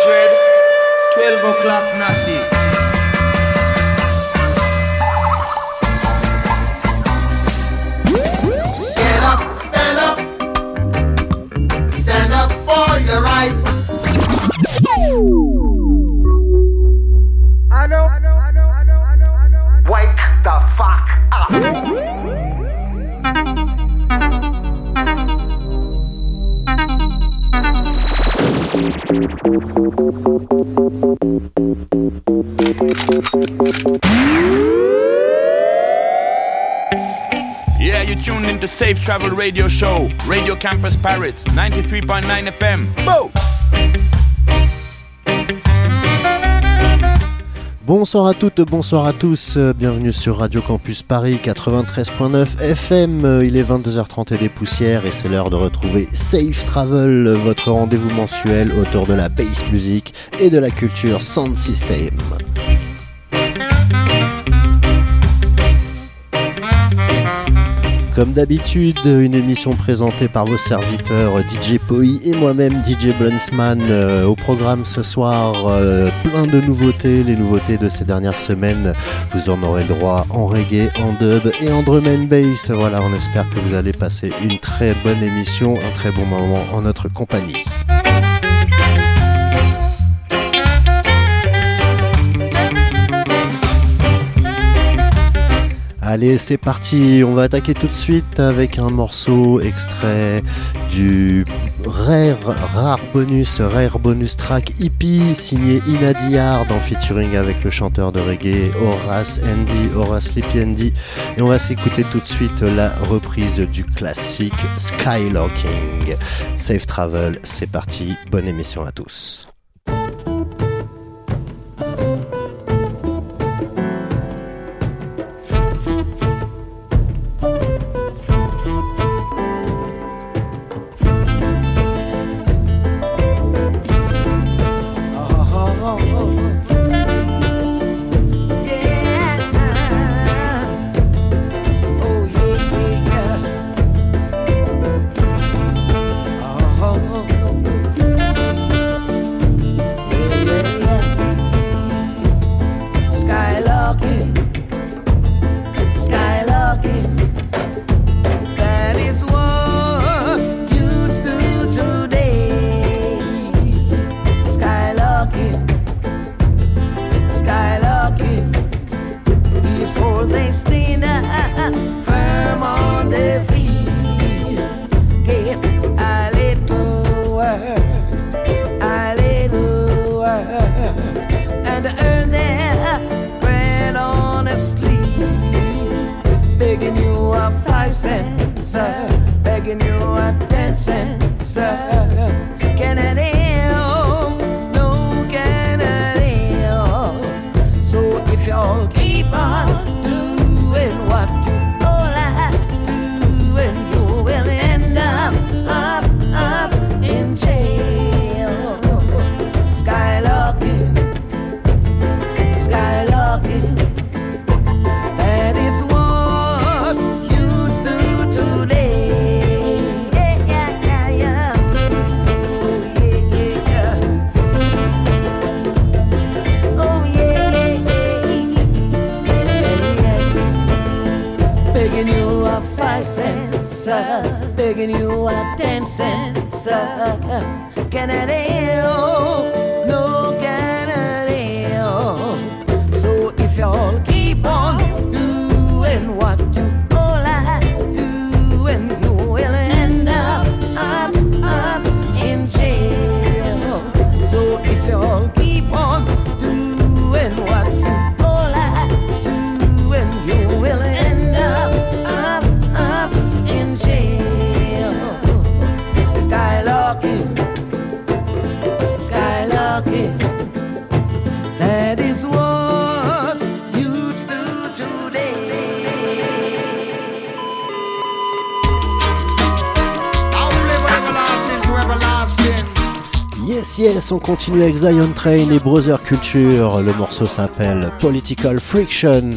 dread, 12 o'clock natty. Get up, stand up for your right. I know. Wake the fuck up. Yeah, you tuned into Safe Travel Radio Show, Radio Campus Paris, 93.9 FM. Boom! Bonsoir à toutes, bonsoir à tous, bienvenue sur Radio Campus Paris 93.9 FM, il est 22h30 et des poussières et c'est l'heure de retrouver Safe Travel, votre rendez-vous mensuel autour de la bass music et de la culture sound system. Comme d'habitude, une émission présentée par vos serviteurs DJ Poi et moi-même DJ Brunsman. Au programme ce soir, plein de nouveautés, les nouveautés de ces dernières semaines. Vous en aurez le droit en reggae, en dub et en drum and bass. Voilà, on espère que vous allez passer une très bonne émission, un très bon moment en notre compagnie. Allez, c'est parti, on va attaquer tout de suite avec un morceau extrait du rare bonus track hippie signé Inadi Hard en featuring avec le chanteur de reggae Horace Sleepy Andy. Et on va s'écouter tout de suite la reprise du classique Skylocking. Safe Travel, c'est parti, bonne émission à tous. Begging you a 10 cents, Canada, no Canada. So if y'all keep on doing what you all I do, and you will end up in jail. So if y'all keep on doing what you all I do, and you will end up in jail. Skylarking, that is what you'd do today. Yes, on continue avec Zion Train et Brother Culture. Le morceau s'appelle Political Friction.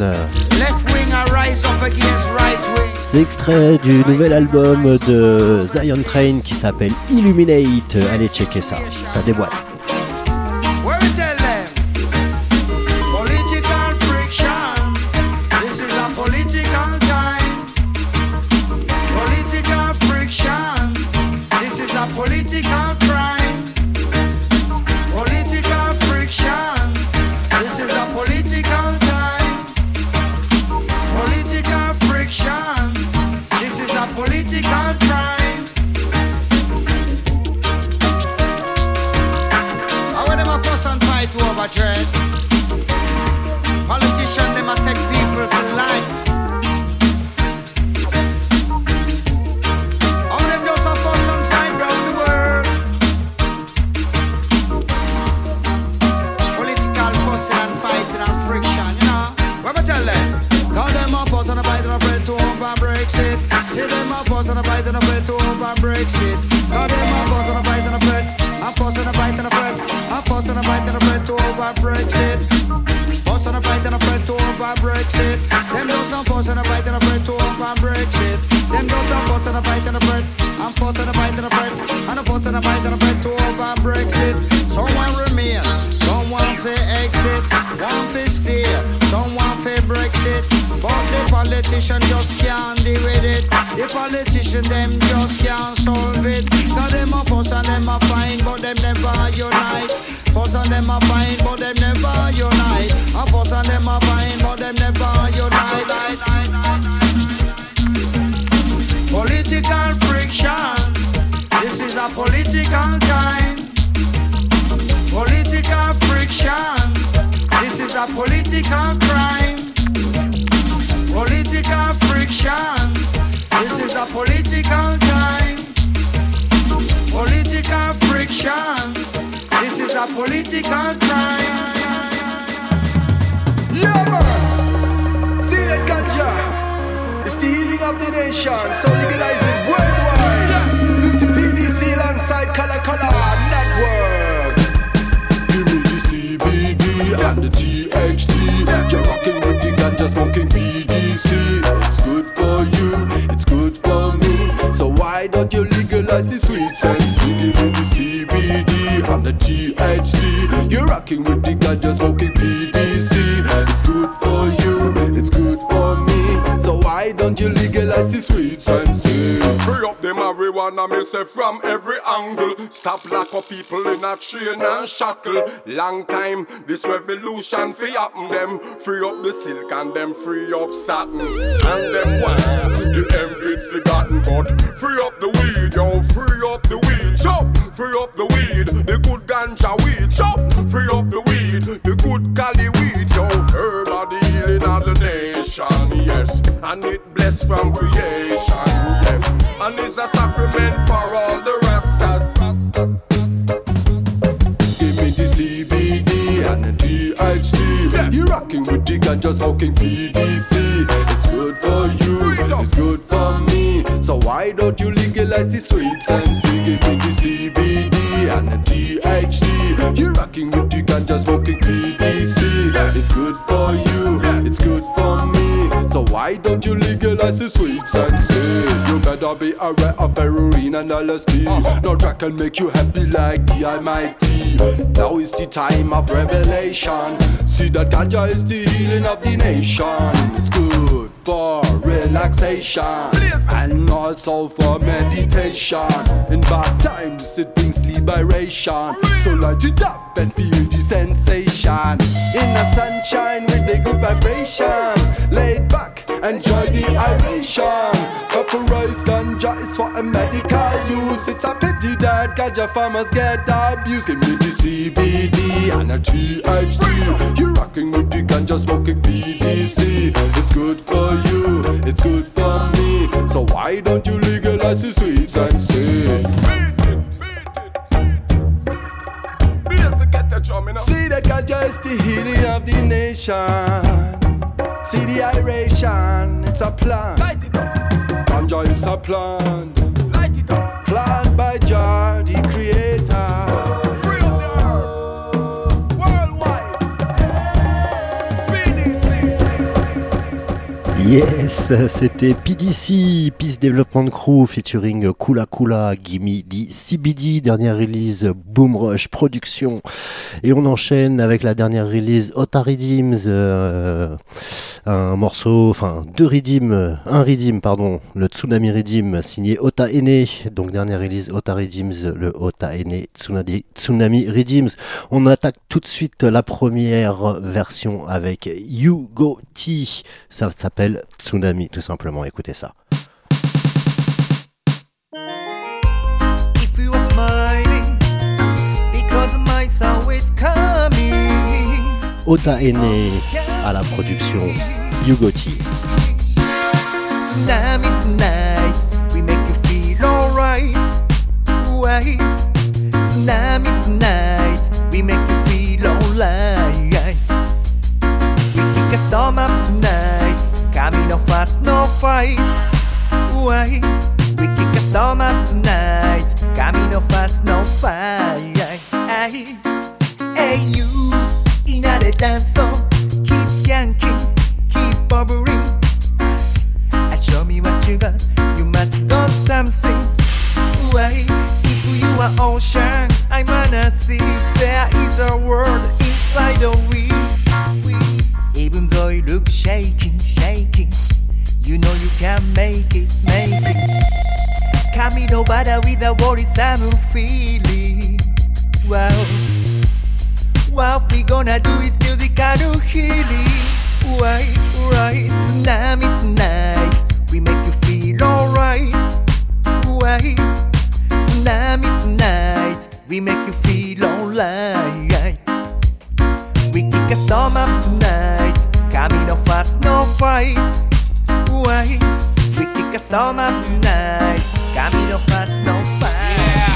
C'est extrait du nouvel album de Zion Train qui s'appelle Illuminate. Allez checker ça, ça déboîte. political crime, political friction. This is a political time, political friction. This is a political crime. How are them a fuss and fight over dread? Politicians, them a take people for life. How them just a fuss and fight round the world? Political fussing and fighting and friction, you know. What I tell them? Call them a fuss and a fight and a fight to over Brexit. See them a fuss and a fight and a fight to over Brexit. Call them a fuss and a fight and a fight. A fuss and a fight and a fight. A fuss and a fight and a fight to over Brexit. Fuss and a fight and a fight to over Brexit. Them do some fuss and a fight and a fight to over Brexit. Them do some fuss and a fight and a fight. And fuss and a fight and a fight. And a fuss and a fight and a fight to over Brexit. Someone remain, someone for exit, one for stay, someone for Brexit. But the politician just can't deal with it. The politician them just can't solve it. Cause them a fuss and them a fight, but them never unite. Fuss and them a fight, but them never unite. A fuss and them a fight, but them never unite. Political friction. This is a political time. Political friction. This is a political crime. Political friction. This is a political time. Political friction. This is a political crime. Yeah, man. See that ganja? It's the healing of the nation. So legalize it worldwide. This the PDC alongside Color Network. Give me the CBD and the THC. You're rocking with the ganja, smoking PDC. It's good for you, it's good for me. So why don't you legalize the sweet sense? Give me the CBD and the THC. You're rocking with the ganja, smoking PDC. It's good for you, it's good for me. So why don't you legalize the sweet sense? Free up the marijuana, me say from every angle. Stop lock up people in a chain and shackle. Long time this revolution fi happen them. Free up the silk and them free up satin. And them wire, the hemp it's forgotten. But free up the weed, yo, free up the weed. Chop, free up the weed, the good ganja weed. Chop, free up the weed, the good Cali weed. Yo, herb of the healing of the nation, yes. And it blessed from creation, yes. And it's a sacrament for all the rastas. Give me the CBD and the THC. You're rocking with the ganja, smoking PDC. It's good for you, it's good for me. So why don't you legalize the sweet sense? Give me the CBD and the THC. You're rocking with the ganja, smoking PDC. It's good for you, it's good for me. So why don't you legalize the sweet sense? You better be aware of heroin and LSD. No drug can make you happy like the Almighty. Now is the time of revelation. See that ganja is the healing of the nation. It's good for relaxation and also for meditation. In bad times it brings liberation. So light it up and feel the sensation. In the sunshine with a good vibration. Laid back, enjoy the aeration. Vaporized ganja, it's for a medical use. It's a pity that ganja farmers get abused. Give me the CBD and a THC. You're rocking with the ganja, smoking PDC. It's good for you, it's good for me. So why don't you legalize the sweets and say? See that ganja is the healing of the nation. See the aeration, it's a plan. Light it up. Ganja is a plan. Light it up. Planned by Jah, the creator. Free up the earth. Worldwide. Yes, c'était PDC, Peace Development Crew featuring Kula Kula, Gimme the CBD, dernière release Boom Rush Production. Et on enchaîne avec la dernière release Ota Redeems, un morceau, enfin deux Redeems, un Redeem pardon, le Tsunami Redeem signé Ota Ene, donc dernière release Ota Redeems, le Ota Ene Tsunami Redeems. On attaque tout de suite la première version avec Hugo T, ça s'appelle Tsunami tout simplement, écoutez ça. If you are smiling because my sound is coming. Ota Ene à la production, Hugo T. Tsunami tonight, we make you feel alright. Why? Tsunami tonight, we make you feel alright. We kick a storm up tonight, coming no fast, no fight. Why? We kick a storm up tonight, coming no fast, no fight. Hey you, in the dance song, keep yanking, keep bubbling. Show me what you got, you must got something. Why? If you are ocean, I wanna see there is a world inside of we. Even though you look shaking, shaking, you know you can make it, make it. Kami no bother with the worries I'm feeling. Wow, what we gonna do is musical healing. Why, right, tsunami tonight, we make you feel alright. Why, tsunami tonight, we make you feel alright. We kick a storm up tonight, coming no fast, no fight. Why? We kick a storm up tonight, coming no fast, no fight.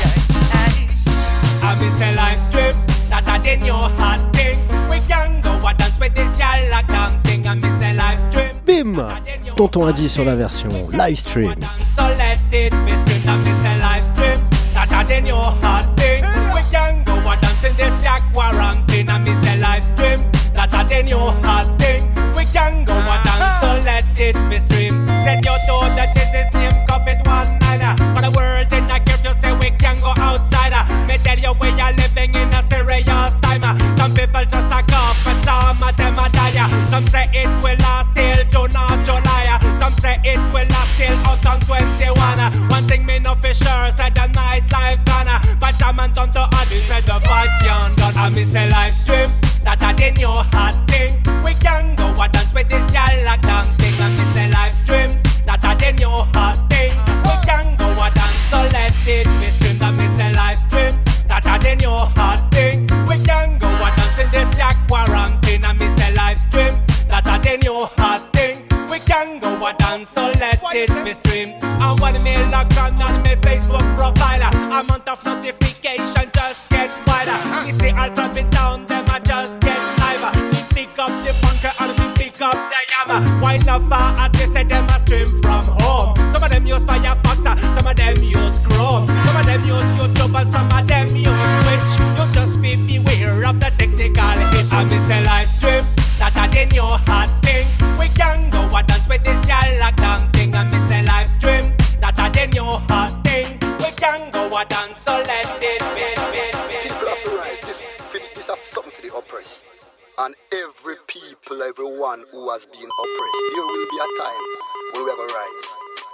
I miss a live trip, that I did your hot thing. We can go and dance with this y'all like damn thing. I miss a live stream. Bim, Tonton a dit sur la version live stream. So let it be streamed. I miss a live stream, that I did your hot thing. We can go and dance in this y'all quarantine. I miss a live stream, that I did your hot thing. We can go and dance, so let it be streamed. Said you told that this is name COVID-19. For the world in a gift, you say we can go outside. Me tell you we are living in a serious time. Some people just a cough and some of them a die. Some say it will last till June or July. Some say it will last till autumn 21. One thing me know for sure, said the nightlife gone. But a man turn to Adi, said the fight can't done. I miss a live stream, that I did your hot thing. We can go and dance with this y'all like damn thing. I miss a live stream, that I did your hot thing. We can go and dance, so let it be streamed. I miss a live stream, that I did your hot thing. We can go and dance in this yak quarantine. I miss a live stream, that I did your hot thing. We can go and dance, so let it be streamed. I want me locked on my Facebook profile. Amount of notification just get wider. You see I'll drop it down, them I just get live. We pick up the bunker and we pick up the yammer. Why not far at they say them a stream from home? Some of them use Firefox, some of them use Chrome. Some of them use YouTube and some of them use Twitch. You just be beware of the technical hit. I miss a live stream, that I did your hot thing. We can go and dance with this y'all like damn thing. I miss a live stream, that I did your hot thing. We can go and dance, so let it be. People have to rise. This is something for the oppressed. And every people, everyone who has been oppressed, there will be a time when we have a rise.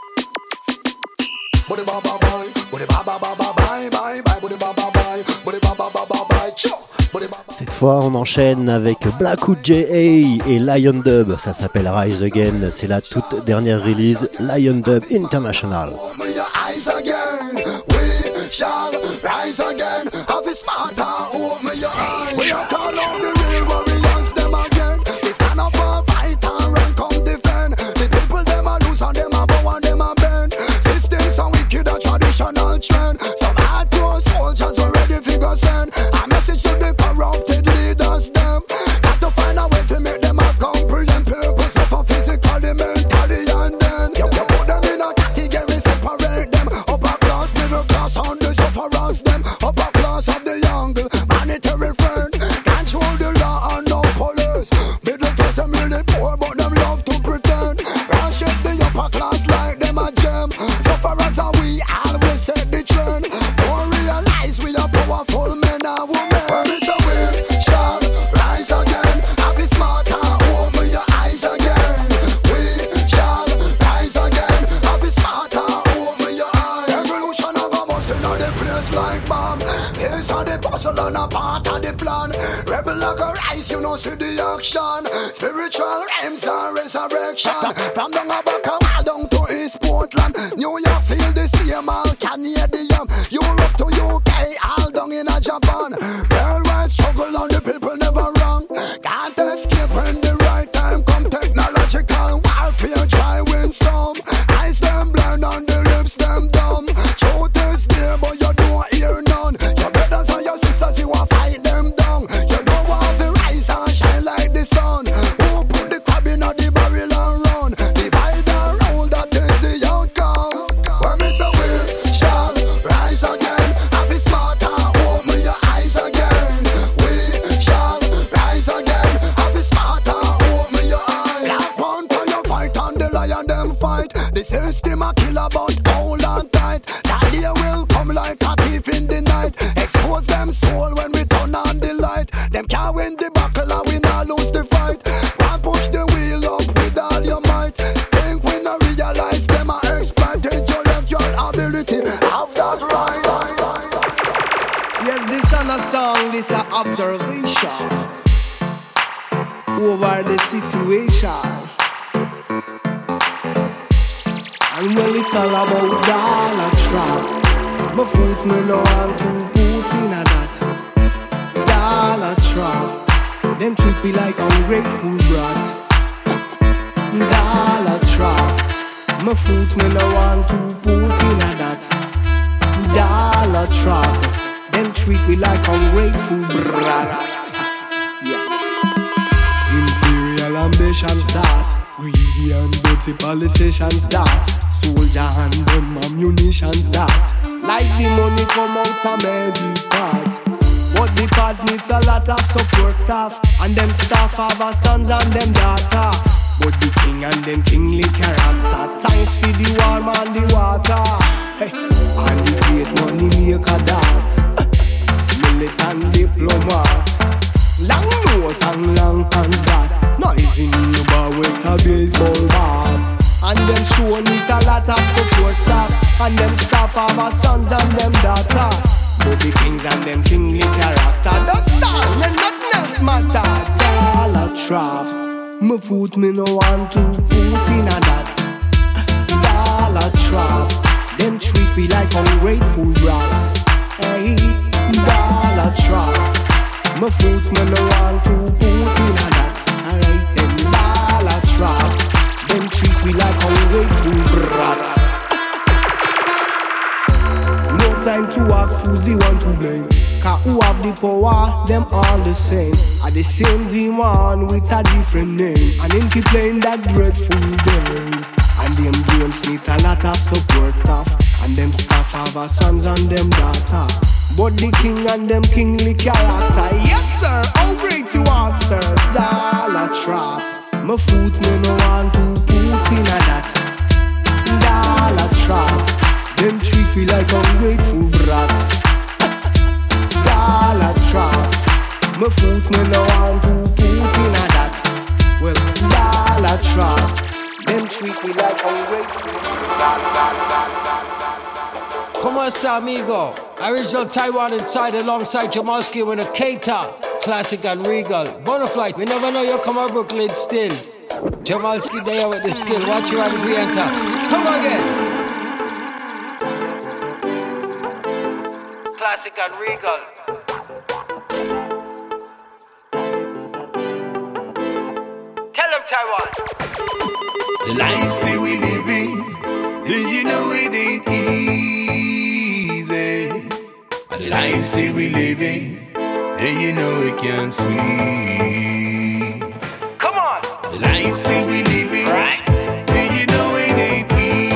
Body ba ba bye, body ba ba ba ba bye bye bye, body ba ba bye, body ba ba ba ba bye, chop. Cette fois, on enchaîne avec Blackwood J.A. et Lion Dub. Ça s'appelle Rise Again. C'est la toute dernière release Lion Dub International. Some hardcore soldiers are ready to send a message to the corrupted leaders. Them got to find a way to make them a comprehend purpose of physically, mentally, and then you put them in a category, separate them. Upper class, middle class, and the sufferers. Them upper class of the young, monetary friend, control the law and no police. Middle class, them really poor, but them love to pretend. powerful men and women. So we shall rise again. Have it smart and open your eyes again. We shall rise again. Have it smart and open your eyes. Revolution of a muscle on the place like bomb. Here's how the puzzle and a part of the plan. Rebel like a rise, you know, see the action. Spiritual realms and resurrection. From down a back down to East Portland. New York feel the same, all Canadian. Europe to UK, all down in a Japan. Worldwide struggle and the people never wrong. Can't escape when the right time come. Technological warfare try win some. Eyes them blind and the lips them dumb. Truth is there but you don't hear none. Your brothers and your sisters you will fight them down. You don't want to rise and shine like the sun. Who put the crab in the barrel and run? Divide and rule, that is the outcome. Where me say we shall rise again. Have it smart and open your eyes again. We shall rise again. Have it smart and open your eyes. Black Panther you fight and the lion them fight. The system a killer but hold on tight. That day will come like a thief in the night. Expose them soul when we turn on the light. Them can't win the battle and we not lose the fight. Can't push the wheel up with all your might. Think we not realize them are exploited your intellectual ability. Have that right. Yes, this is a song, this is an observation over the situation. And well, it's all about dollar trap. My foot me no want to put in a that dollar trap. Them treat me like ungrateful brat. Dollar trap. My foot me no want to put in a that dollar trap. Them treat me like ungrateful brat. Yeah. Imperial ambition start. Greedy and dirty politicians start. Soldier and them ammunition start. Like the money come out of every part. But the part needs a lot of support staff. And them staff have a sons and them daughter. But the king and them kingly character. Thanks for the warm and the water. Hey. And the great money maker that. Militant diplomat. Long nose and long hands that. Not even in the bar with a baseball bat. And them show needs a lot of support staff. And them staff have a sons and them daughter. But the kings and them kingly character don't stand when nothing else matter. Dollar trap. My foot me no want to put in a that dollar trap. Them treat me like ungrateful brat. Hey, dollar trap. My foot me no want to put in a that. Alright, them dollar trap. Them treat me like ungrateful brat. No time to ask who's the one to blame. Cause who have the power, them all the same. Are the same demon with a different name. And him keep playing that dreadful game. And them games need a lot of support staff. And them staff have a sons and them daughter. But the king and them kingly character. Yes sir, how great you are sir. Dollar trap. My foot me no want to put in a that dollar trap. Them treat me like ungrateful brat. Dollar trap. My foot me no want to put in a that. Well, dollar trap. Them treat me like ungrateful brat. Como esta amigo? Original Taiwan inside alongside Jamalski with a Keita. Classic and Regal. Bonaflight, we never know you come out Brooklyn still. Jamalski there with the skill. Watch you as we enter. Come again. Classic and Regal. Tell them Taiwan. The life say we living, you know it ain't easy. The life say we living, and you know we can't see. Come on. The life say we living, right? And you know it ain't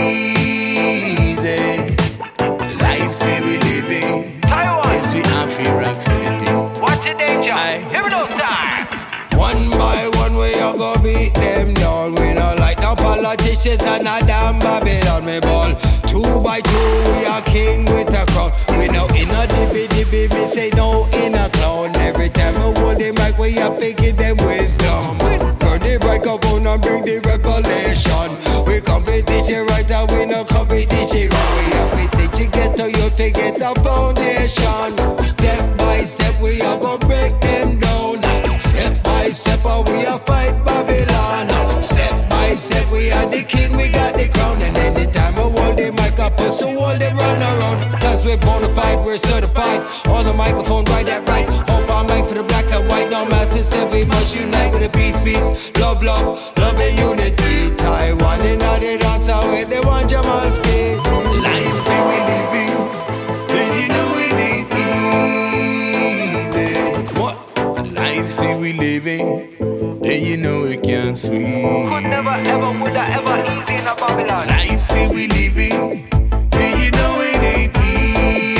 easy. The life say we living, Taiwan. yes we are free rock steady. Watch the danger. Here we go, star. One by one we are gonna beat them down. We not like no politics. politicians and a damn Babylon me ball. 2 by 2 we are king with a crown. We no in a dibby, me say no in a clown. Every time I hold the mic we are picking them wisdom. Turn the microphone and bring the revelation. We competition right and we no competition wrong. We have to teach you get to you to get the foundation. Step by step we are gonna break them down. Step by step we are fight Babylon. Step by step we are the king, we got the crown. And anytime I hold the mic up, so hold it run around. Cause we're bonafide, we're certified. On the microphone, right that right. Hope I mic for the black and white. No master said we must unite with a peace, love, love and unity. Taiwan and all the dancer with the one Jamal space. Life say we living, and you know it ain't easy. What? Life say we living, then you know it can't sweet. Could never ever, would I ever easy in a Babylon. Life say we living, then you know it ain't easy.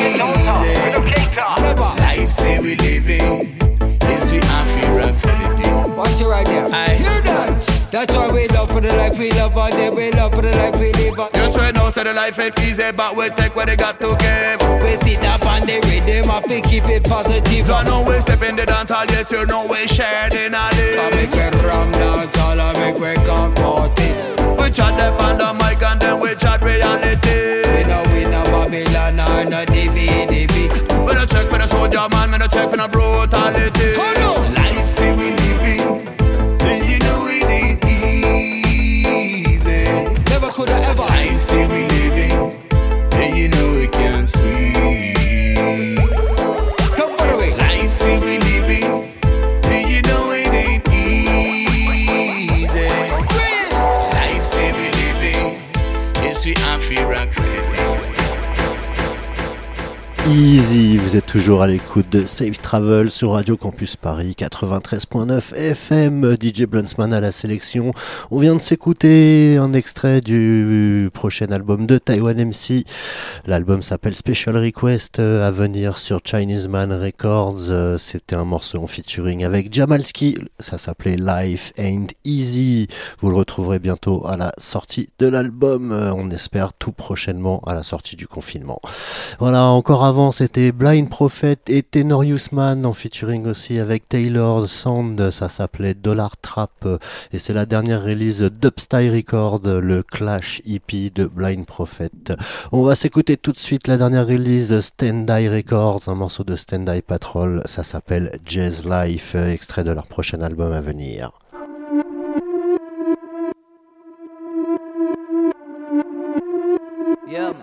Life say we living, yes we are free rock steady. Watch it right there. Hear that? That's why we love for the life we love all day. We love for the life we live on. Just right now, so the life ain't easy, but we take what they got to give. We sit up on the rhythm up and keep it positive. I know we step in the dance hall, yes, you know we share in a day. I make we ram dance hall, I make we cock party. We chat them on the mic and then we chat reality. We no Babylon or no DB. We no check for the soldier man, we no check for the brutality. Life say we living, then you know it ain't easy. Never could I ever. Life say we living, then you know it can't sweet. Come for the way. Life say we living, then you know it ain't easy. Life say we living, yes we are free rock steady. Easy, vous êtes toujours à l'écoute de Safe Travel sur Radio Campus Paris 93.9 FM. DJ Bluntsman à la sélection. On vient de s'écouter un extrait du prochain album de Taiwan MC. L'album s'appelle Special Request, à venir sur Chinese Man Records. C'était un morceau en featuring avec Jamalski. Ça s'appelait Life Ain't Easy. Vous le retrouverez bientôt à la sortie de l'album. On espère tout prochainement à la sortie du confinement. Voilà, encore avant c'était Blind Prophet et Tenorius Man en featuring aussi avec Taylor Sound, ça s'appelait Dollar Trap et c'est la dernière release d'Upstyle Record, le Clash EP de Blind Prophet. On va s'écouter tout de suite la dernière release Stand Eye Records, un morceau de Stand Eye Patrol, ça s'appelle Jazz Life, extrait de leur prochain album à venir. Yeah.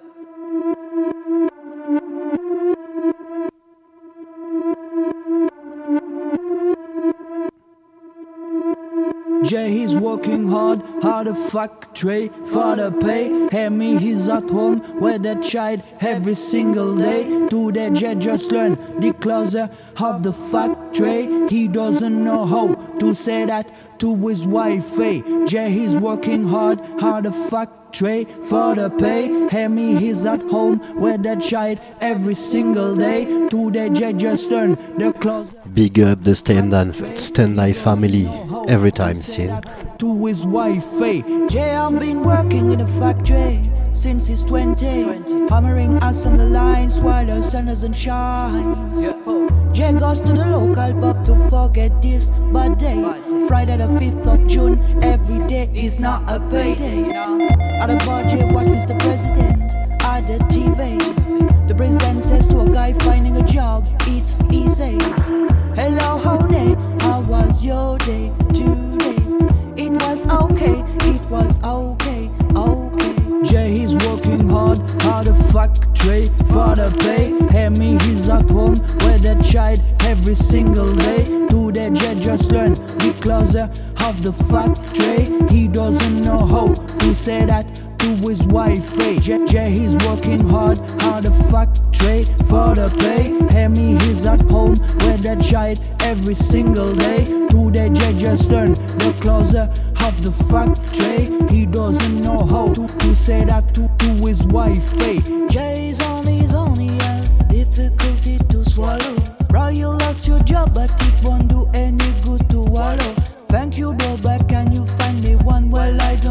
Jay, he's working hard a factory for the pay. Hemi, he's at home with the child every single day. Today, Jay just learned the closer of the factory. He doesn't know how to say that to his wife. Jay, he's working hard a factory for the pay. Hemi, he's at home with the child every single day. Today, Jay just learned the closer. Big up the Stand Eye family every time, still. To his wife, Jay, I've been working in a factory since he's 20, hammering us on the lines while the sun doesn't shine. Jay goes to the local pub to forget this bad day. Friday the 5th of June, every day is not a payday. At the bar, Jay watch Mr. President at the TV. The president says to a guy finding a job, it's easy. Hello, honey, how was your day today? It was okay, okay. Jay, he's working hard a factory for the pay. Hemi, he's at home with the child every single day. Today, Jay just learned the closer of the factory. He doesn't know how to say that to his wife. Jay, he's working hard a factory for the pay. Hemi, he's at home with the child every single day. Today, Jay just learned the closer of the factory. He doesn't know how to say that to his wife. Jay's on his own, he has difficulty to swallow. Bro, you lost your job, but it won't do any good to wallow. Thank you, bro, but can you find me one? Well, I don't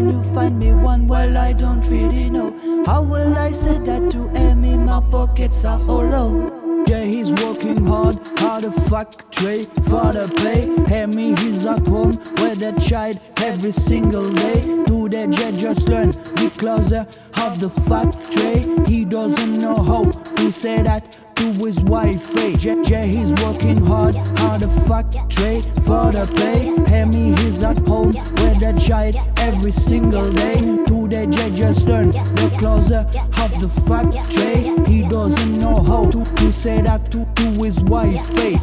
can you find me one? Well, I don't really know. How will I say that to Amy? My pockets are hollow. Yeah, he's working hard a factory for the pay. Amy, he's at home with a child every single day. Today, Jay just learned the closer of the factory. He doesn't know how to say that to his wife. Jay, he's working hard a factory for the pay. Amy, he's at home with a child every single day. Today, Jay just learned the closer of the factory. He doesn't know how to say that to his wife.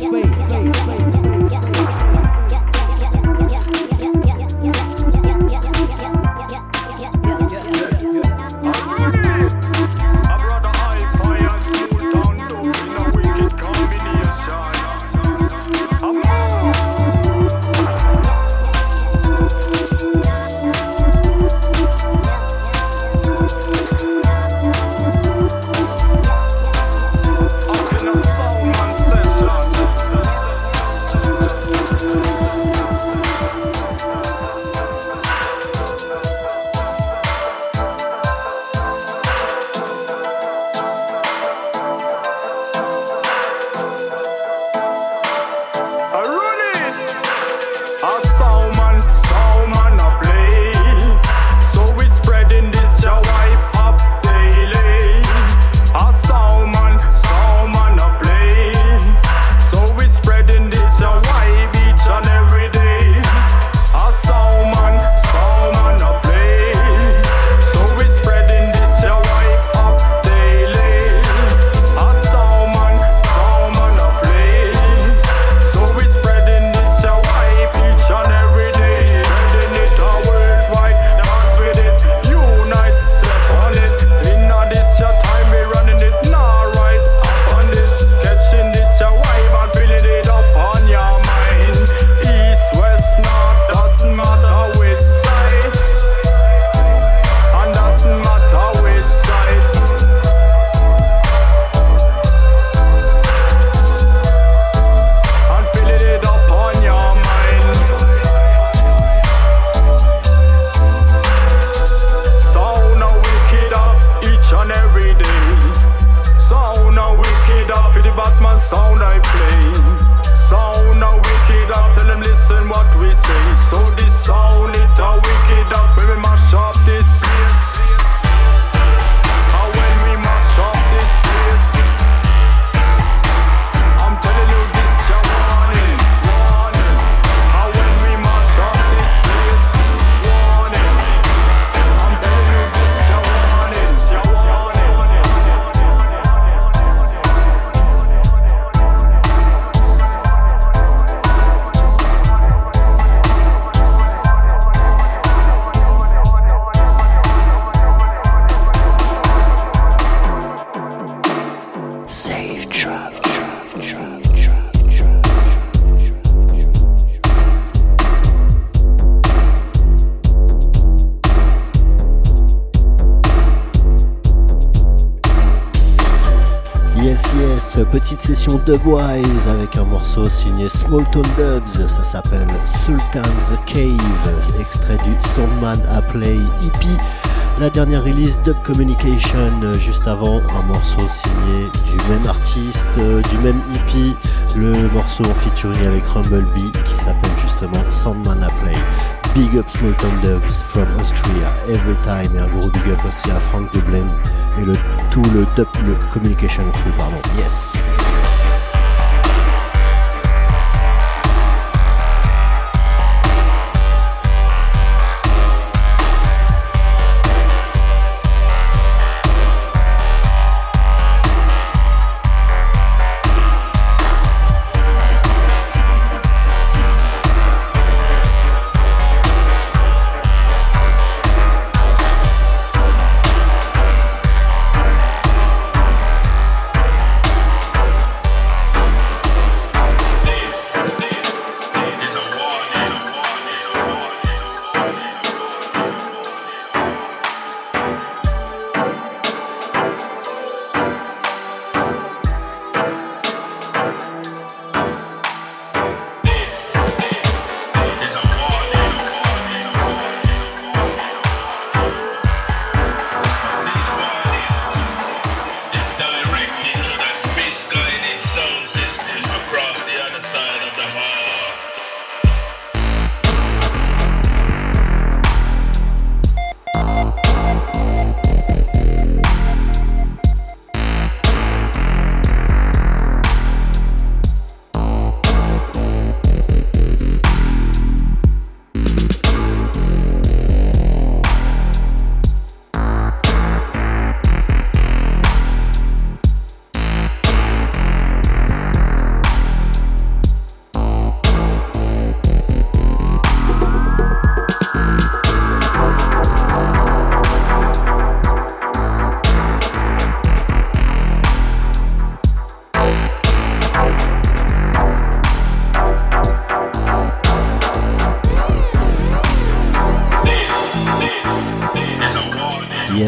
Petite session Dubwise avec un morceau signé Small Tone Dubs, ça s'appelle Sultan's Cave, extrait du Soundman à Play EP. La dernière release Dub Communication, juste avant un morceau signé du même artiste, du même EP, le morceau en featuring avec Rumblebee qui s'appelle justement Soundman à Play. Big up Small Tone Dubs from Austria, every time, et un gros big up aussi à Frank Dublin et tout le Dub Communication crew, pardon, yes.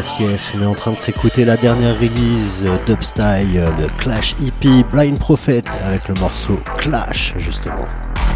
yes, on est en train de s'écouter la dernière release dubstyle de Clash EP Blind Prophet avec le morceau Clash justement.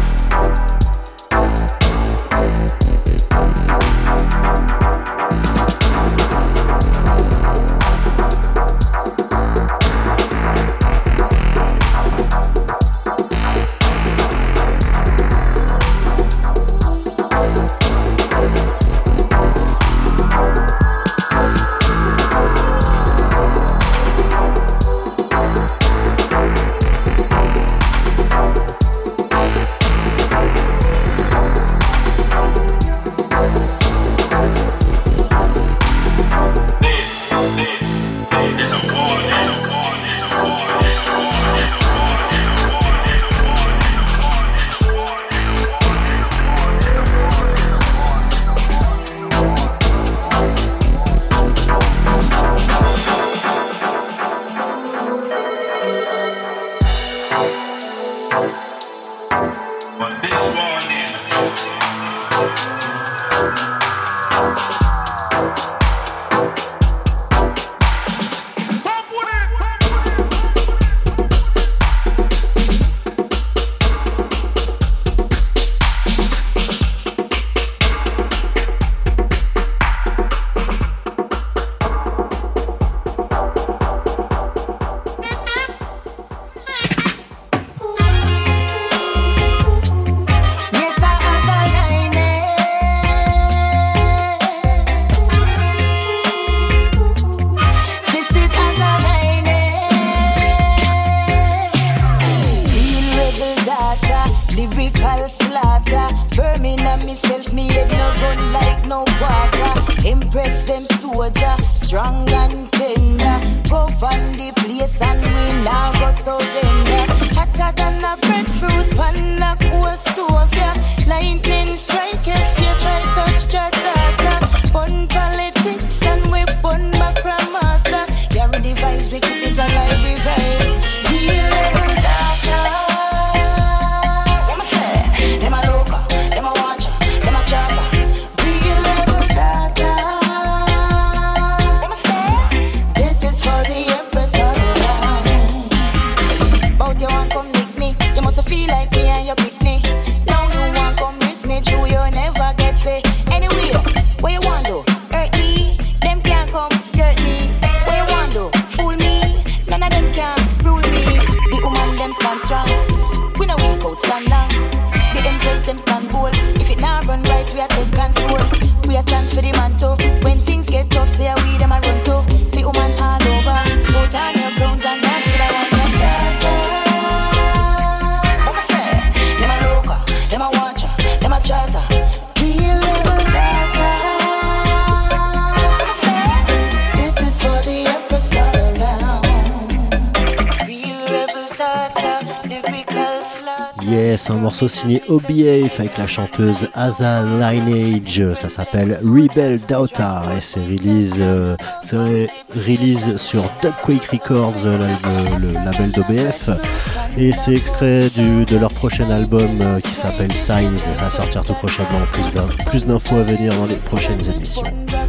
Un morceau signé OBF avec la chanteuse Asa Lineage, ça s'appelle Rebel Daughter et c'est release sur Dubquake Records, le label d'OBF, et c'est extrait de leur prochain album qui s'appelle Signs, à sortir tout prochainement. Plus d'infos à venir dans les prochaines émissions.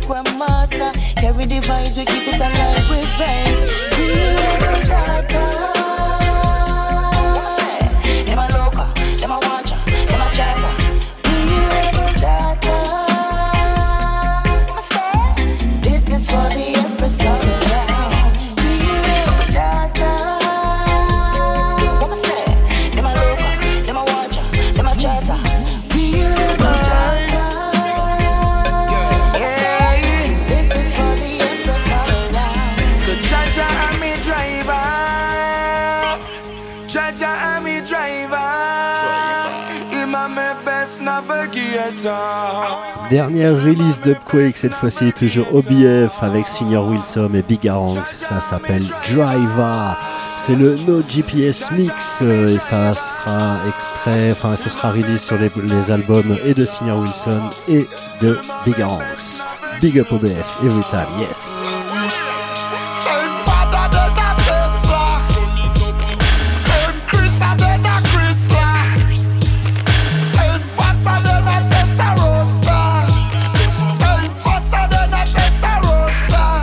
Dernière release d'Upquake, cette fois-ci toujours OBF avec Senior Wilson et Big Aranx, ça s'appelle Driver. C'est le No GPS Mix et ça sera extrait, enfin ce sera release sur les albums et de Senior Wilson et de Big Aranx. Big up OBF, every time, yes. Testarossa.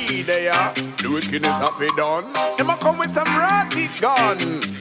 we there. The wickedness of it done. Them a come with some ratty gun.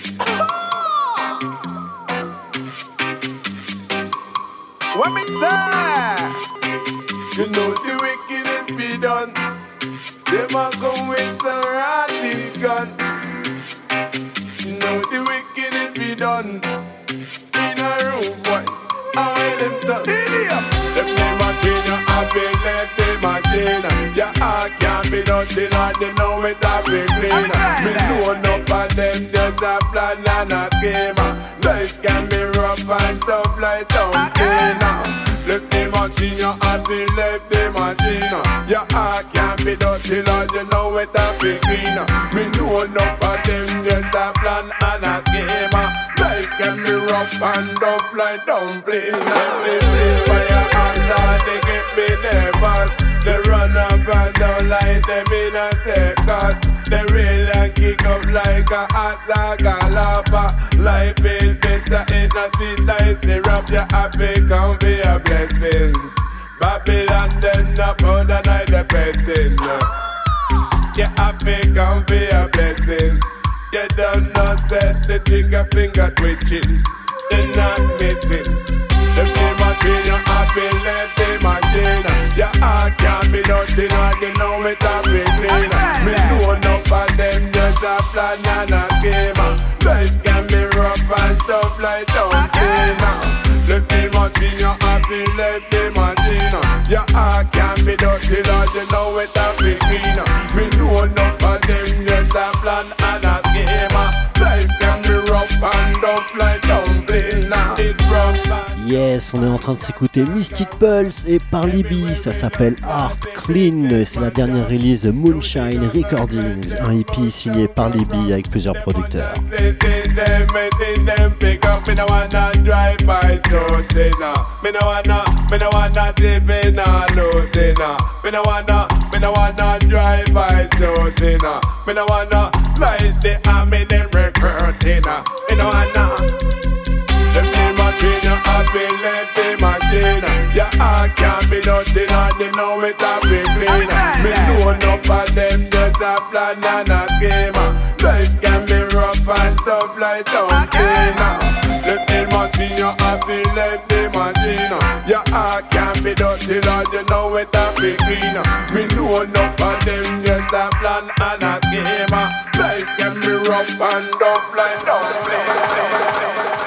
What me say? You know the wickedness be done. Them a come with some ratty gun. You know the wickedness be done. In a room, boy. I want them to idiot. Them name a chain, you happy left them a chain. Your heart can't be dirty, not they know it a be clean. Me know enough of them just a plan and a scheme. Life can be rough and tough like dumpling. Let them a chain, you happy left them a chain. Your heart can't be dirty, not they know it a be clean. Me know enough of them just a plan and a scheme. Life can be rough and tough like dumpling. Let me see fire and they get me nervous. They run up and down like them in a circus. They rail and kick up like a hot galapa. Life is better in a sweet like syrup. You happy come for your blessings. Babylon then up on the night the petting. You happy come for your blessings. You don't know set the finger twitching. They're not missing. The machine, you happy left the machine. Your heart can't be dirty, not they know it a be clean. Me know enough of them just a plan and a scheme. Life can be rough and tough like dumpling. Left the machine, you happy left the machine. Your heart can't be dirty, not they know it a be clean. Me know enough of them just a plan and a scheme. Life can be rough and tough like dumpling. It's rough. Yes, on est en train de s'écouter Mystic Pulse et Parley B, ça s'appelle Art Clean, c'est la dernière release Moonshine Recordings, un hippie signé Parley B avec plusieurs producteurs. You happy left the machine. Your heart can't be dirty, not they know it a be clean. Me know enough of them just a plan and a scheme. Life can be rough and tough like dumpling. Left the machine, you happy left the machine. Your heart can't be dirty, not they know it a be clean. Me know enough of them just a plan and a scheme. Life can be rough and tough like dumpling.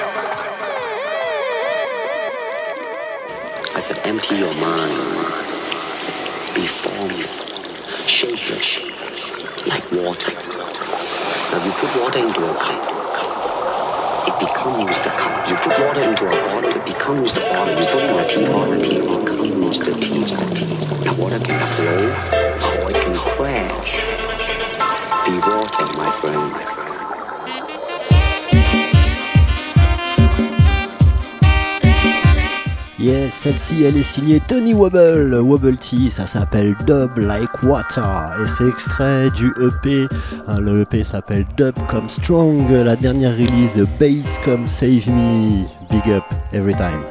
I said, empty your mind, be formless, shapeless, like water. Now you put water into a cup, it becomes the cup. You put water into a bottle, it becomes the bottle. You put it in a teapot, it becomes the tea. Now water can flow or it can crash. Be water, my friend. Yes, celle-ci elle est signée Tony Wobble, Wobble T, ça s'appelle Dub Like Water et c'est extrait du EP, le EP s'appelle Dub Come Strong, la dernière release Bass Come Save Me, Big Up Every Time.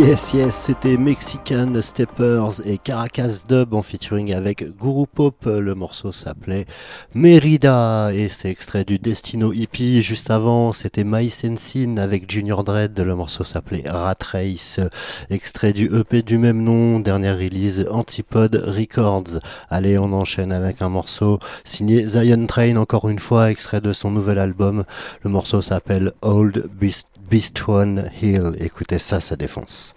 Yes, c'était Mexican Steppers et Caracas Dub en featuring avec Guru Pop. Le morceau s'appelait Merida et c'est extrait du Destino Hippie. Juste avant, c'était Mice and Sin avec Junior Dread. Le morceau s'appelait Rat Race, extrait du EP du même nom, dernière release Antipode Records. Allez, on enchaîne avec un morceau signé Zion Train, encore une fois, extrait de son nouvel album. Le morceau s'appelle Old Beastone Hill. Écoutez ça, ça défonce.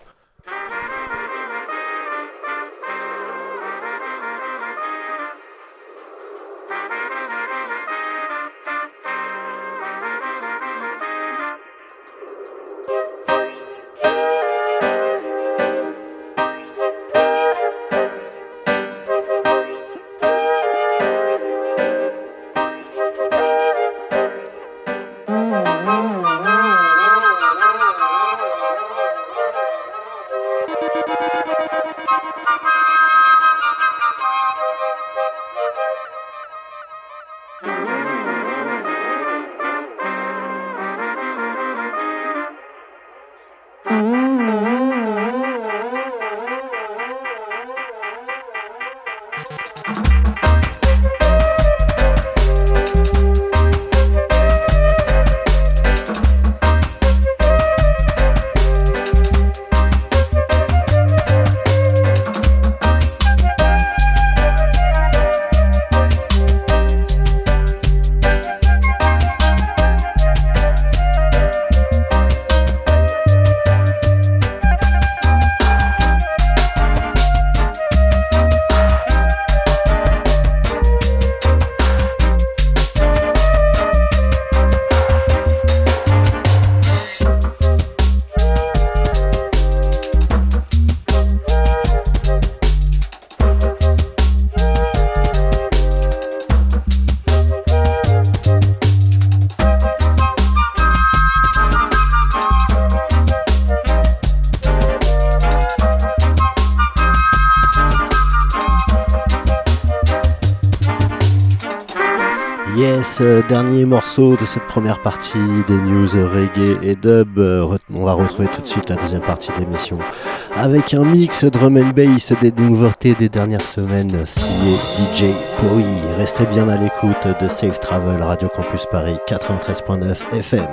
Dernier morceau de cette première partie des news reggae et dub. On va retrouver tout de suite la deuxième partie de l'émission avec un mix drum and bass des nouveautés des dernières semaines signé DJ Poi. Restez bien à l'écoute de Safe Travel Radio Campus Paris 93.9 FM.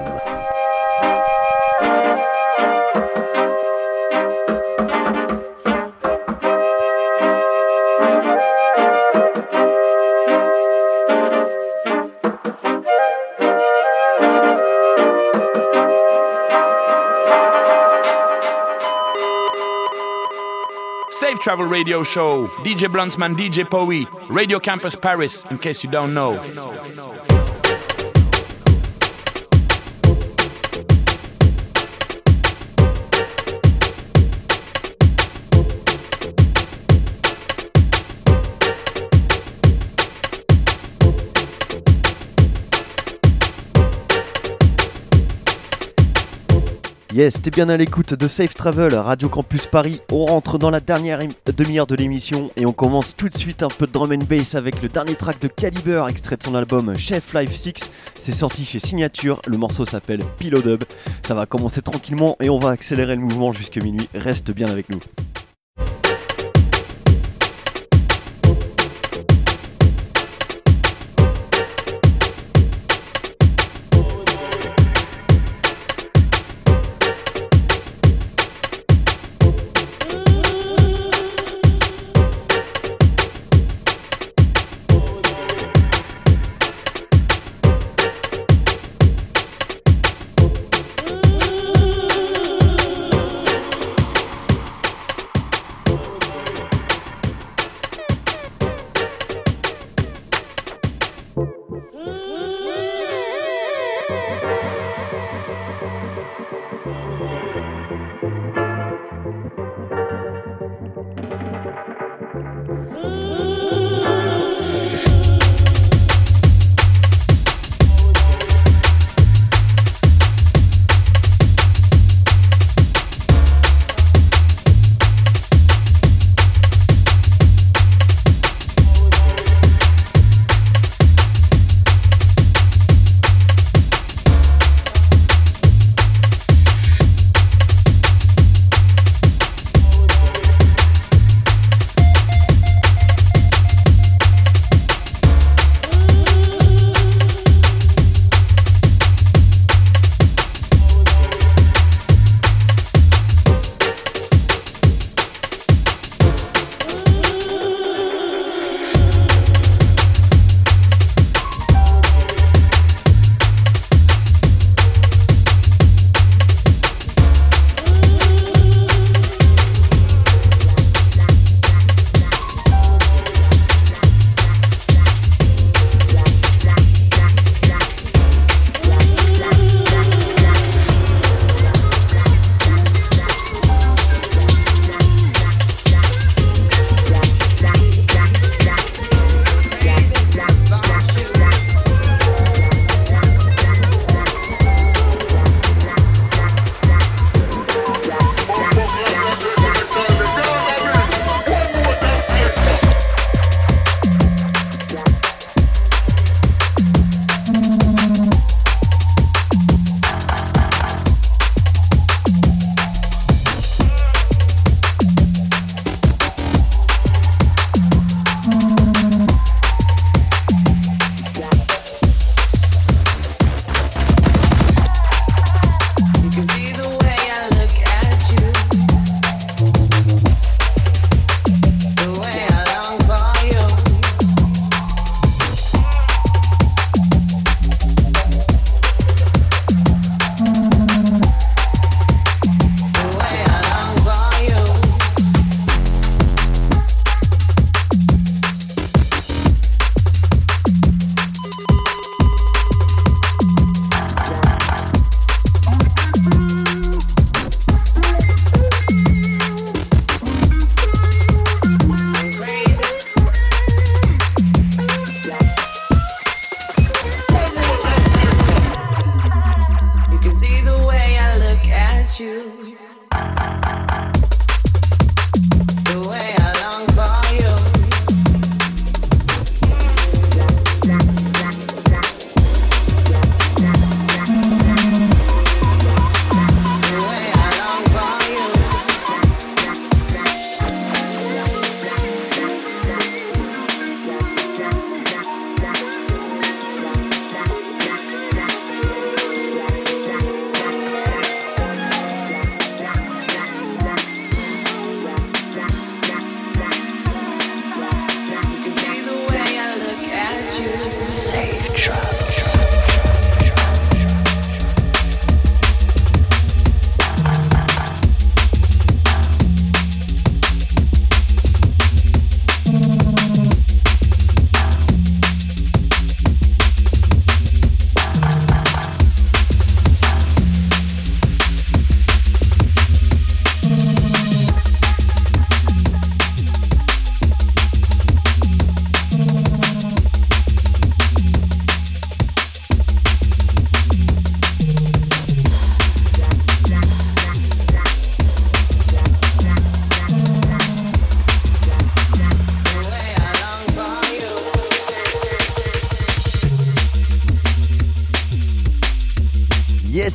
Travel Radio Show, DJ Bluntsman, DJ Poi, Radio Campus Paris, in case you don't know. Yes, t'es bien à l'écoute de Safe Travel, Radio Campus Paris. On rentre dans la dernière demi-heure de l'émission et on commence tout de suite un peu de drum and bass avec le dernier track de Caliber, extrait de son album Chef Life 6. C'est sorti chez Signature, le morceau s'appelle Pillow Dub. Ça va commencer tranquillement et on va accélérer le mouvement jusqu'à minuit. Reste bien avec nous.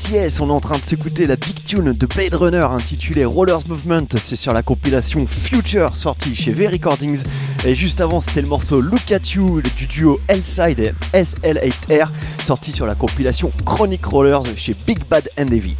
Yes, on est en train de s'écouter la big tune de Blade Runner intitulée Rollers Movement. C'est sur la compilation Future sortie chez V Recordings. Et juste avant, c'était le morceau Look at You du duo L-Side et SL8R sorti sur la compilation Chronic Rollers chez Big Bad and Heavy.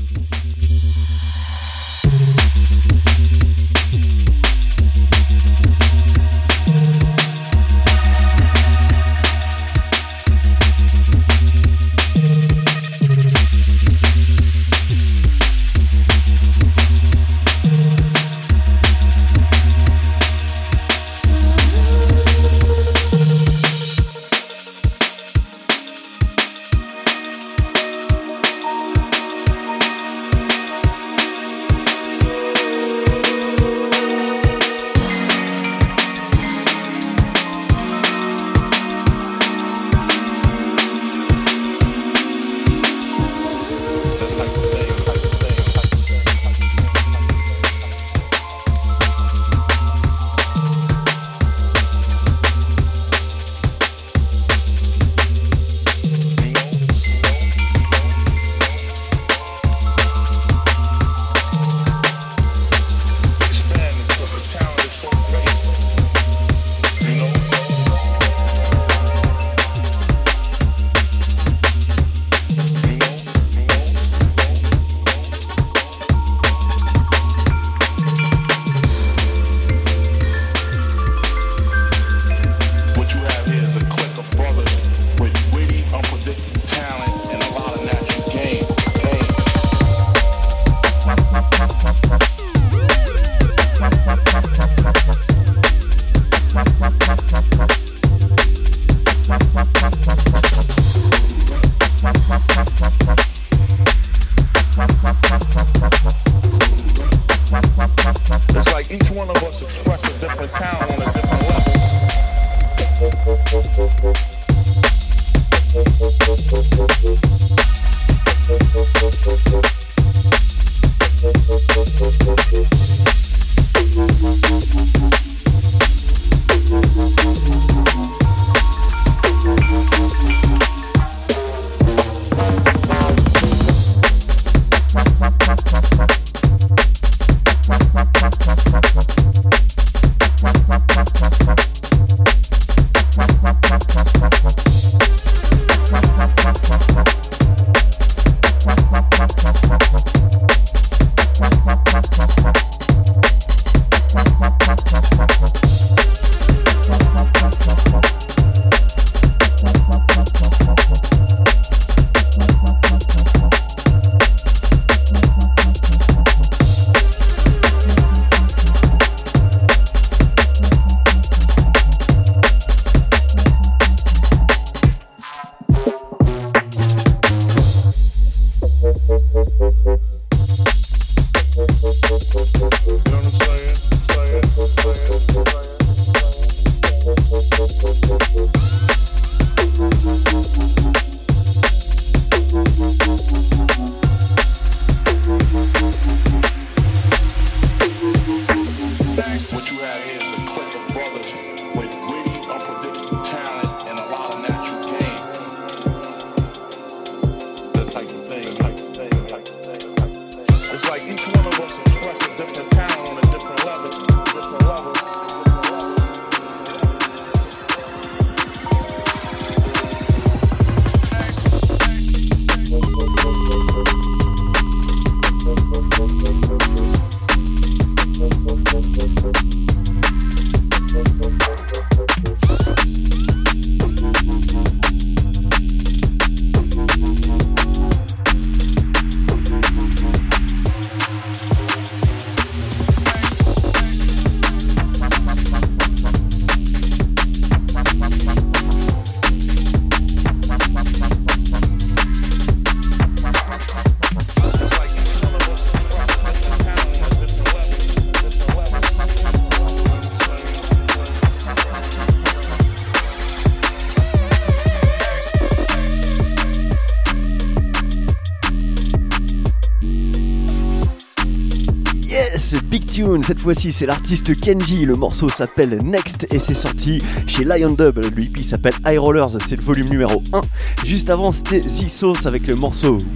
Cette fois-ci c'est l'artiste Kenji, le morceau s'appelle Next et c'est sorti chez Lion Dub, le EP s'appelle High Rollers, c'est le volume numéro 1. Juste avant c'était The Sauce avec le morceau Woot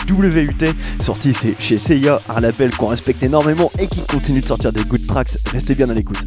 WUT, sorti chez Seiya, un label qu'on respecte énormément et qui continue de sortir des good tracks. Restez bien à l'écoute.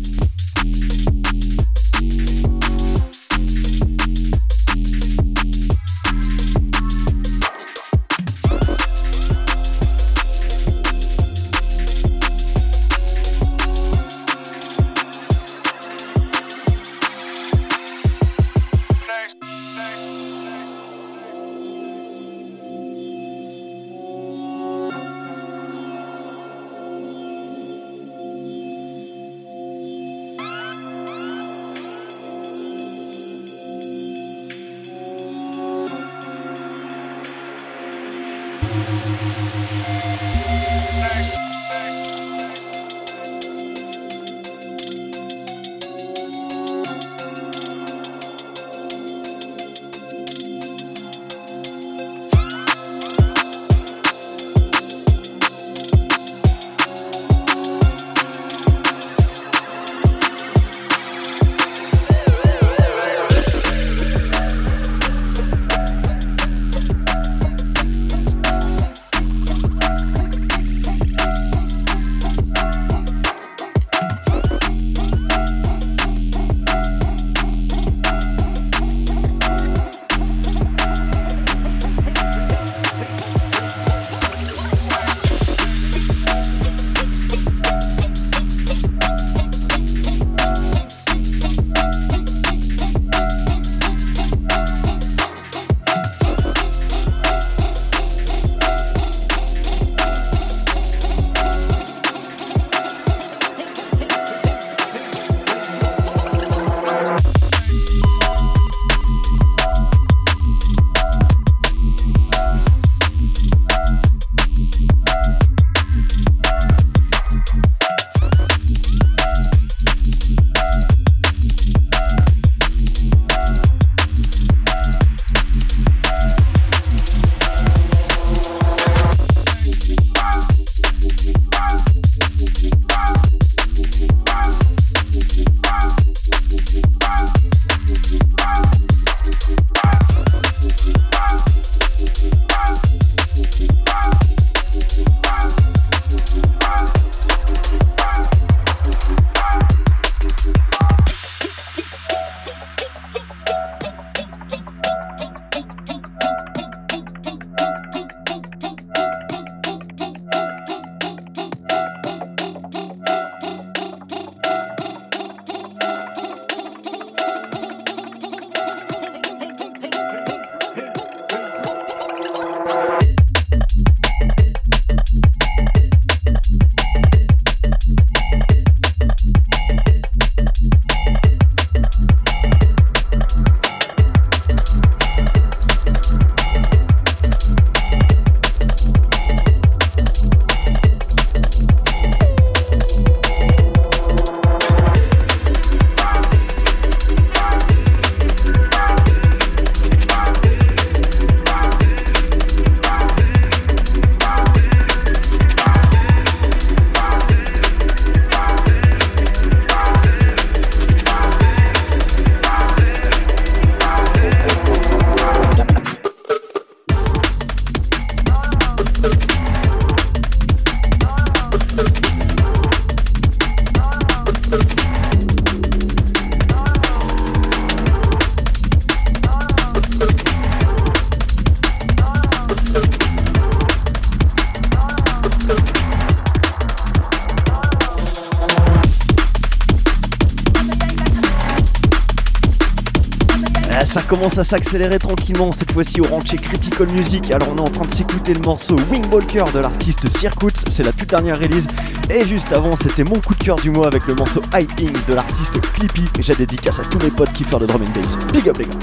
Ça commence à s'accélérer tranquillement, cette fois-ci au rank chez Critical Music. Alors on est en train de s'écouter le morceau Wingwalker de l'artiste Circuits, c'est la toute dernière release. Et juste avant c'était mon coup de cœur du mois avec le morceau Hyping de l'artiste Clippy. Et j'ai dédicace à tous mes potes qui font de drum and bass. Big up les gars.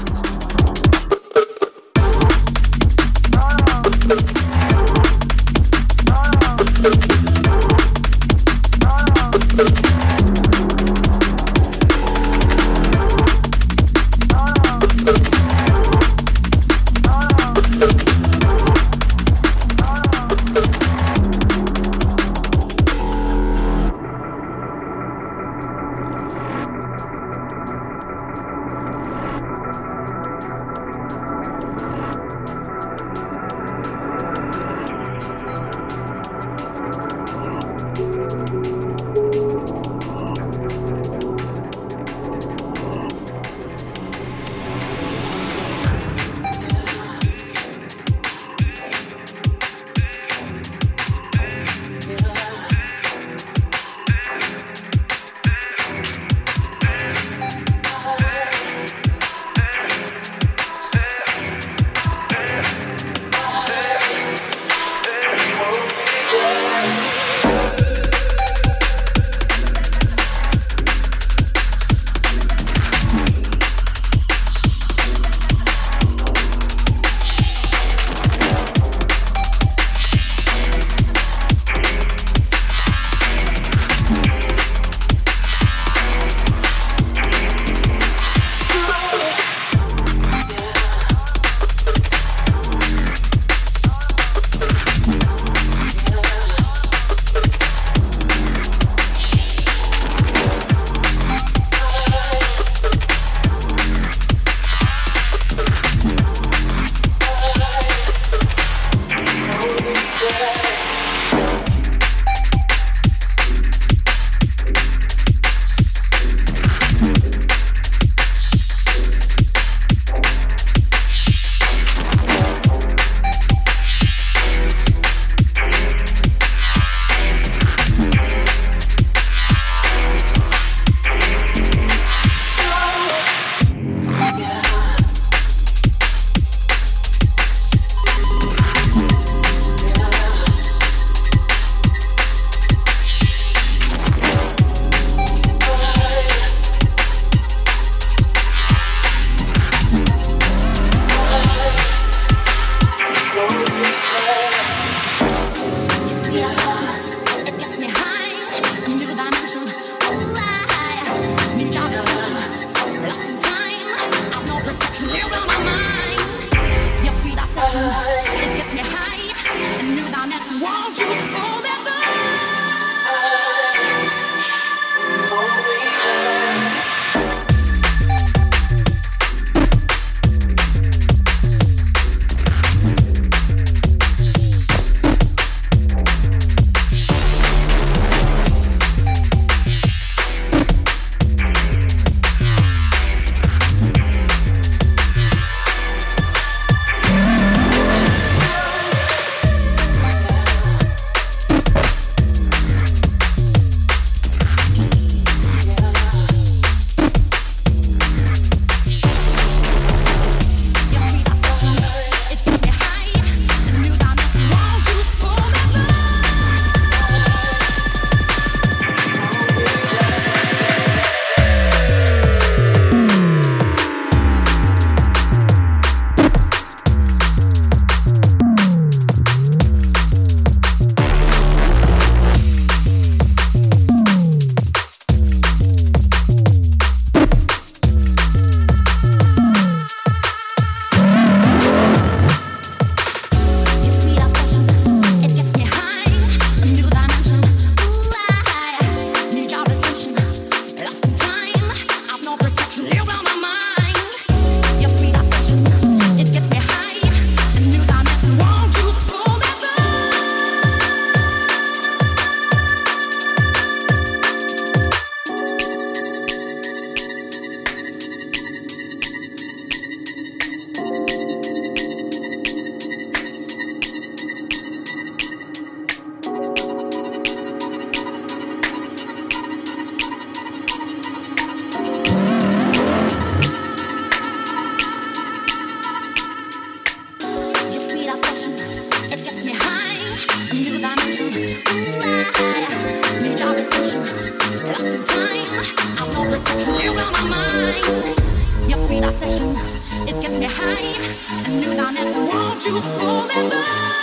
mind. Your sweet obsession, it gets me high. And new dimension, won't you forever?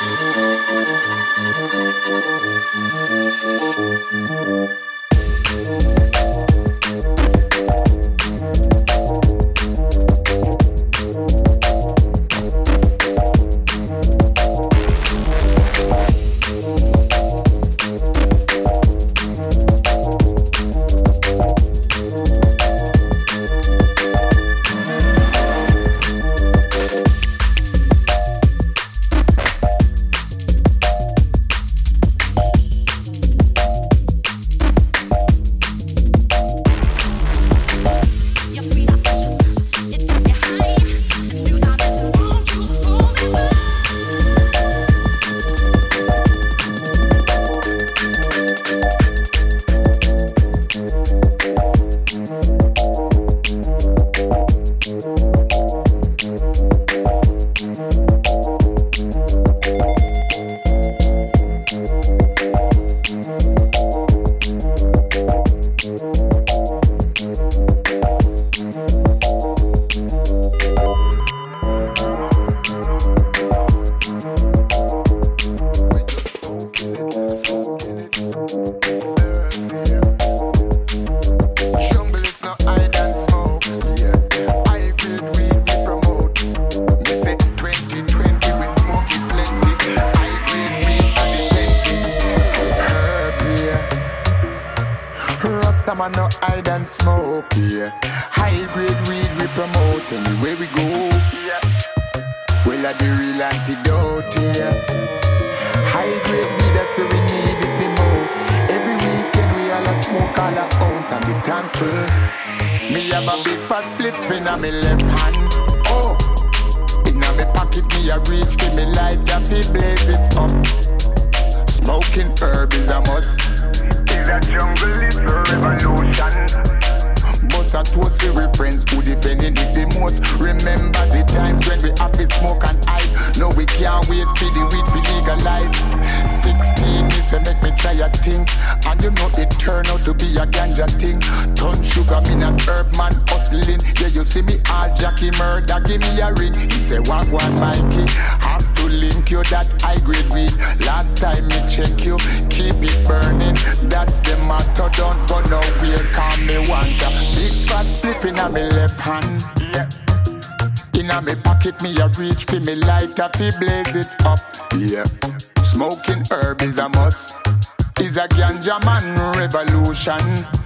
Blaze it up, yeah. Smoking herb is a must. Is a ganja man revolution.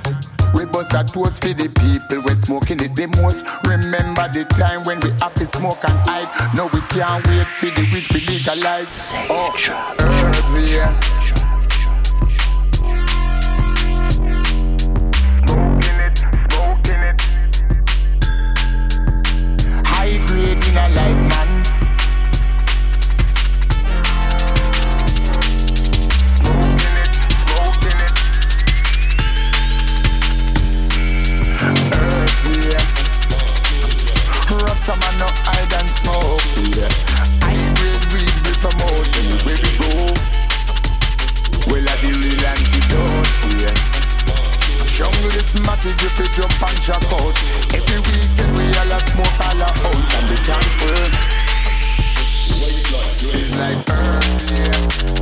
We bust a toast for the people we smoking it the most. Remember the time when we happy smoke and hide. Now we can't wait for the weed to legalize. Oh, herbs, yeah. Smoking it. High grade in a life, man. Some are not hide and smoke, yeah. I grade weed we promote where we go. Well, I the real antidote, yeah. Jungle is massive, if we jump and check out. Every weekend we all a smoke all a out and be thankful. It's like earth, yeah.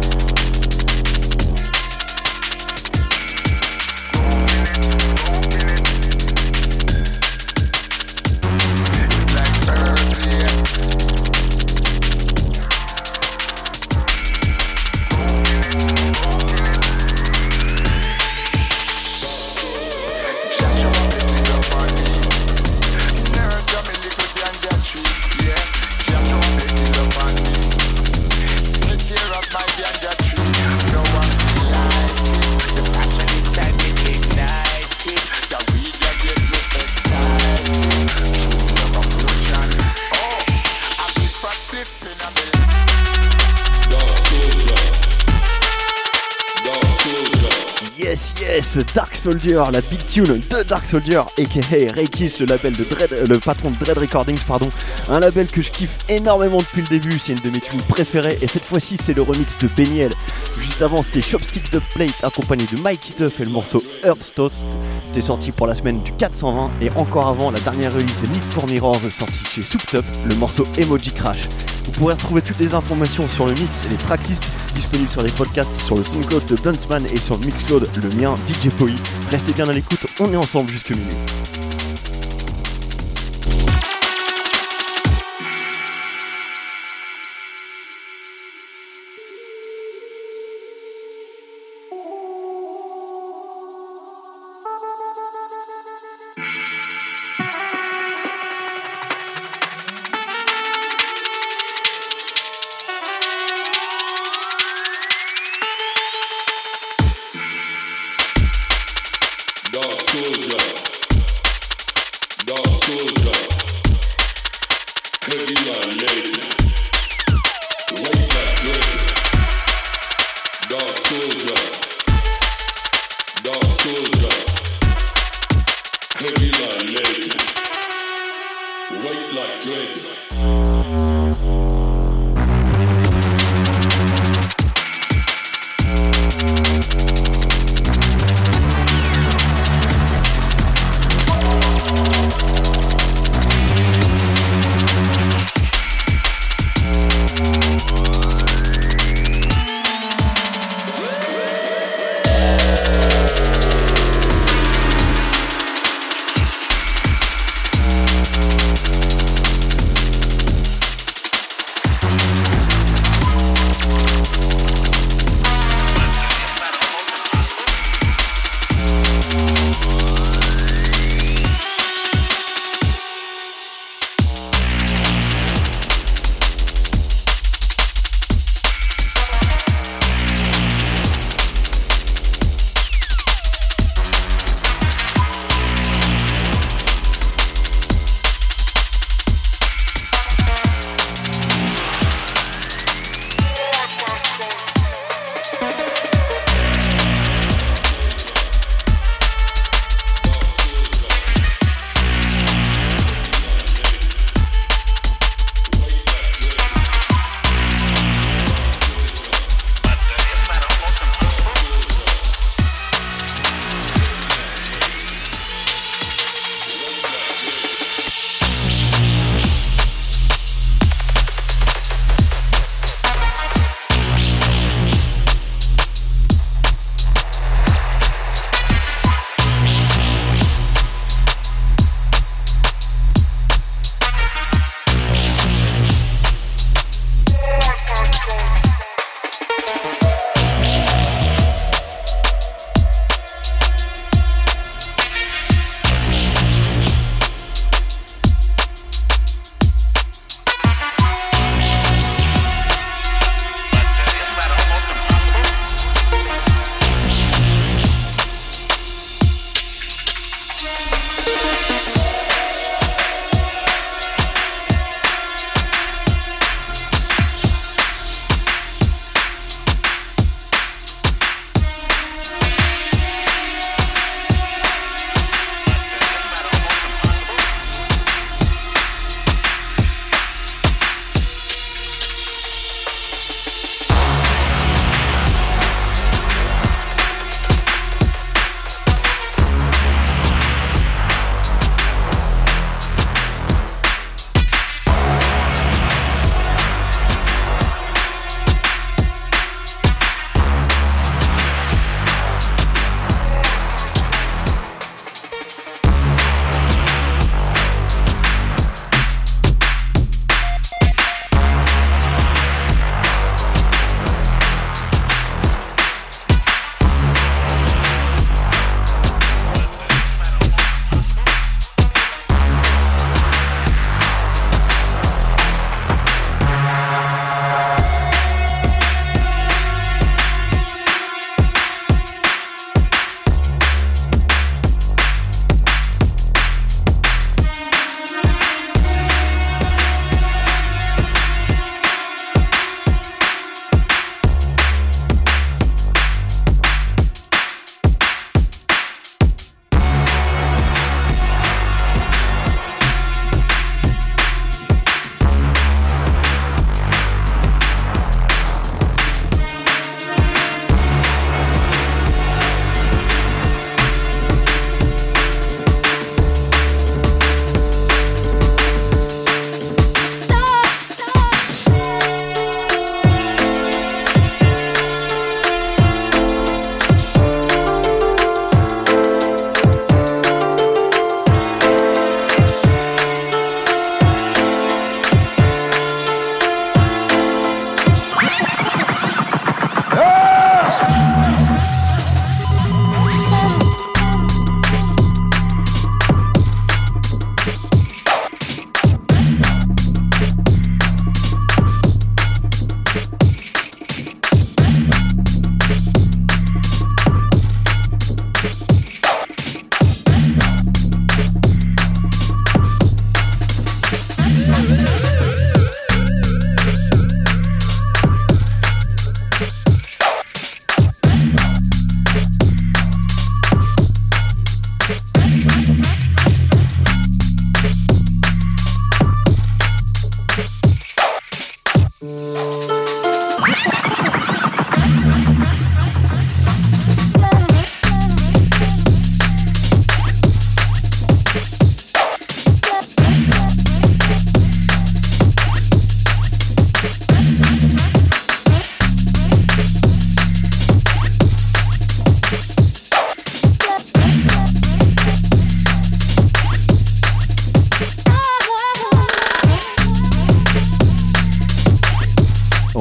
Take care of my ganja tree. Yes, Dark Soldier, la big tune de Dark Soldier, aka Ray Kiss, le patron de Dread Recordings, pardon. Un label que je kiffe énormément depuis le début, c'est une de mes tunes préférées, et cette fois-ci c'est le remix de Benny Hill. Juste avant c'était Chopstick Dub Plate accompagné de Mikey Duff et le morceau Earth Toast. C'était sorti pour la semaine du 420, et encore avant la dernière release de Need for Mirrors sortie chez Souped Up, le morceau Emoji Crash. Vous pourrez retrouver toutes les informations sur le mix et les tracklists disponibles sur les podcasts, sur le SoundCloud de Dunceman et sur le Mixcloud, le mien, DJ Poi. Restez bien à l'écoute, on est ensemble jusqu'à minuit.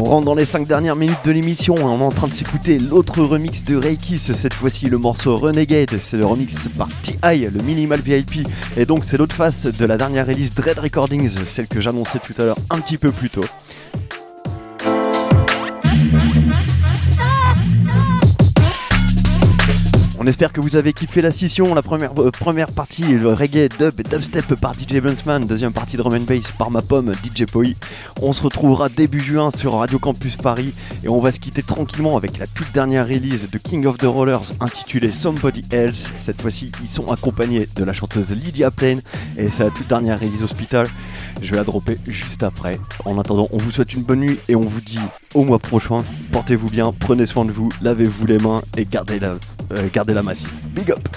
rentre dans les 5 dernières minutes de l'émission. On est en train de s'écouter l'autre remix de Reiki, cette fois-ci le morceau Renegade. C'est le remix par T.I., le Minimal VIP. Et donc c'est l'autre face de la dernière release Dread Recordings, celle que j'annonçais tout à l'heure un petit peu plus tôt. On espère que vous avez kiffé la session, la première partie reggae, dub et dubstep par DJ Bluntsman, deuxième partie drum and bass par ma pomme DJ Poi. On se retrouvera début juin sur Radio Campus Paris et on va se quitter tranquillement avec la toute dernière release de King of the Rollers intitulée Somebody Else. Cette fois-ci, ils sont accompagnés de la chanteuse Lydia Plain et c'est la toute dernière release Hospital. Je vais la dropper juste après. En attendant, on vous souhaite une bonne nuit et on vous dit au mois prochain. Portez-vous bien, prenez soin de vous, lavez-vous les mains et gardez la massif. Big up!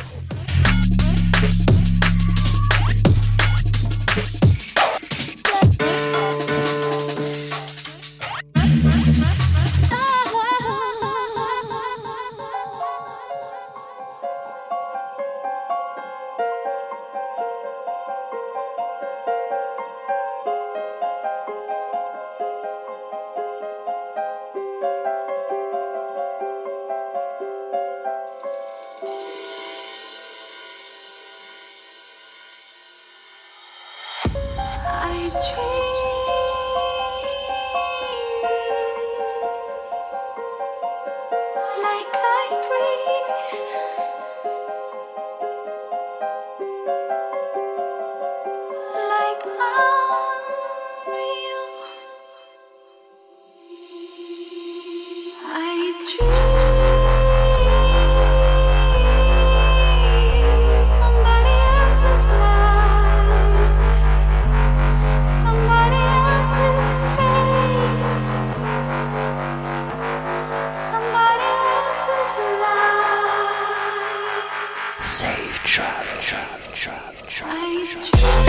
Safe travel.